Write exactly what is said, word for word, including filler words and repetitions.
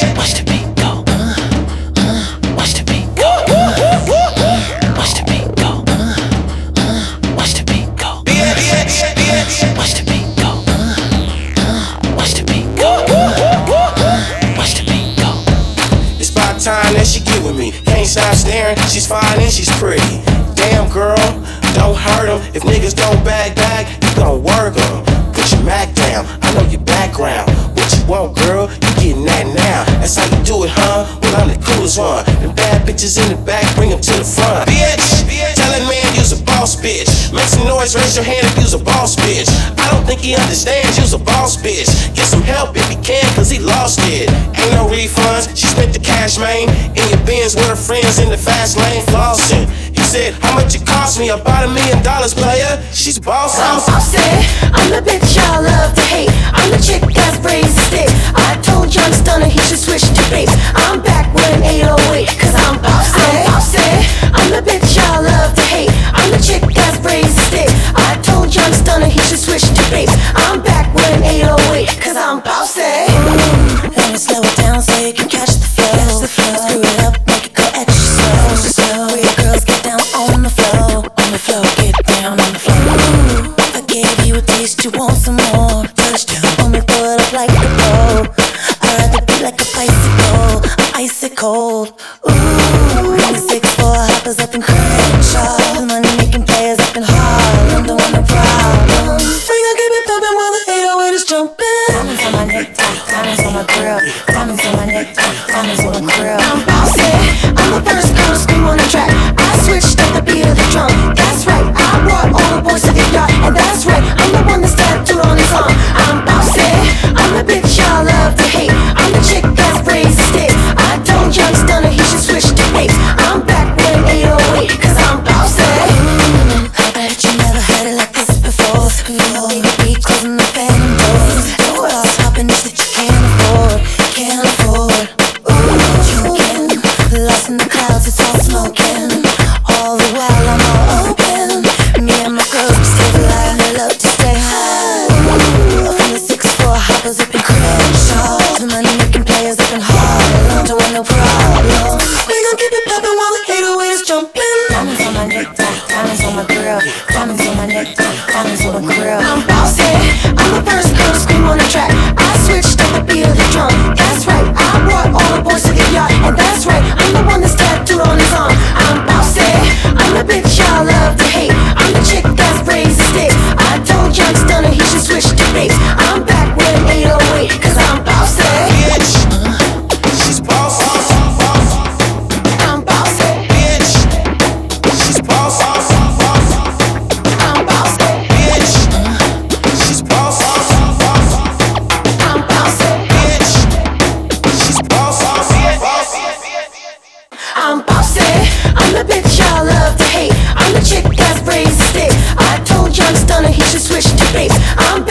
Watch the beat go. Uh, uh, watch the beat go. Uh, uh, watch the beat go. Uh, uh, watch the beat go. Watch the beat go. Uh, uh, watch the beat go. Uh, watch the beat go. It's about time that she get with me. Can't stop staring. She's fine and she's pretty. Damn girl, don't hurt 'em. If niggas don't bag back, you gon' work 'em. Put your Mac down. I know your background. What you want, girl? You getting that now. That's how you do it, huh? Well, I'm the coolest one. Them bad bitches in the back, bring them to the front. Bitch, tell that man you's a boss bitch. Make some noise, raise your hand if you's a boss bitch. I don't think he understands you's a boss bitch. Get some help if he can, cause he lost it. Ain't no refunds, she spent the cash, man. In your Benz with her friends in the fast lane flossing. He said, how much it cost me? About a million dollars, player. She's boss. I'm bossy, I'm the bitch y'all love to hate. I'm the chick that's braids and stick. I told Young Stunner he should switch to babes. I'm back with an eight oh eight, cause I'm bossy. I'm bossy, I'm the bitch y'all love to hate. I'm the chick that's braids and stick. I told Young Stunner he should switch to babes. I'm back with an eight oh eight, cause I'm bossy. Mm, let me slow it down so you can catch the flow. Screw it up, make it go extra slow. Real girls get down on the floor, on the floor, get down on the floor. Ooh, I gave you a taste, you want some more. Touchdown, want me pull it up like a bow. I'd rather be like a bicycle, I'm icy cold. Ooh, twenty-six four hoppers up in Crenshaw, money making players up in Harlem, don't want no problems. We gon' keep it poppin' while the eight oh eight is jumping. Diamonds on my necktie, diamonds on my grill, diamonds on my necktie, diamonds on my grill. I'm bossy, I'm the first girl to scream on the track. I switched up the beat of the drum. That's right, I brought all the boys to the yard. And that's right, I'm the one that's tattooed on his arm. I'm bossy, I'm the bitch y'all love to hate. I'm the chick that's braids and stick. I told Young Stunner he should switch to babes. I'm back with an eight oh eight, cause I'm bossy. Mm, I bet you never had it like this before. Feel the baby beat closing the phantom doors. Don't stop stopping this that you can't afford, can't afford. Ooh, joking, lost in the clouds, it's all smoking. All the while I'm all open. Me and my girls, we stay fly and they love to stay high. Ooh, from the six four hoppers up in Crenshaw, to money making players up in Harlem, don't want no problems. We gon' keep it poppin' while the eight oh eight is jumping. Diamonds on my necktie, diamonds on my grill, diamonds on my necktie, diamonds on my grill. I'm bossy, I'm the first girl to scream on the track. I switched up the beat of the drum. That's right, I brought all the boys to the yard. And that's right, I'm the one that's tattooed on his arm. I'm bossy, I'm the bitch y'all love to hate. I'm the chick that's braids and stick. I told Young Stunner he should switch to babes. I'm back with an eight oh eight, cause I'm bossy. Bitch, she's boss. I'm bossy, Bitch, she's boss. I'm bossy, Bitch, she's boss. I'm bossy, Bitch, she's boss. I'm bossy. I'm the bitch y'all love to hate. I'm the chick that's braids and stick. I told Young Stunner he should switch to babes. I'm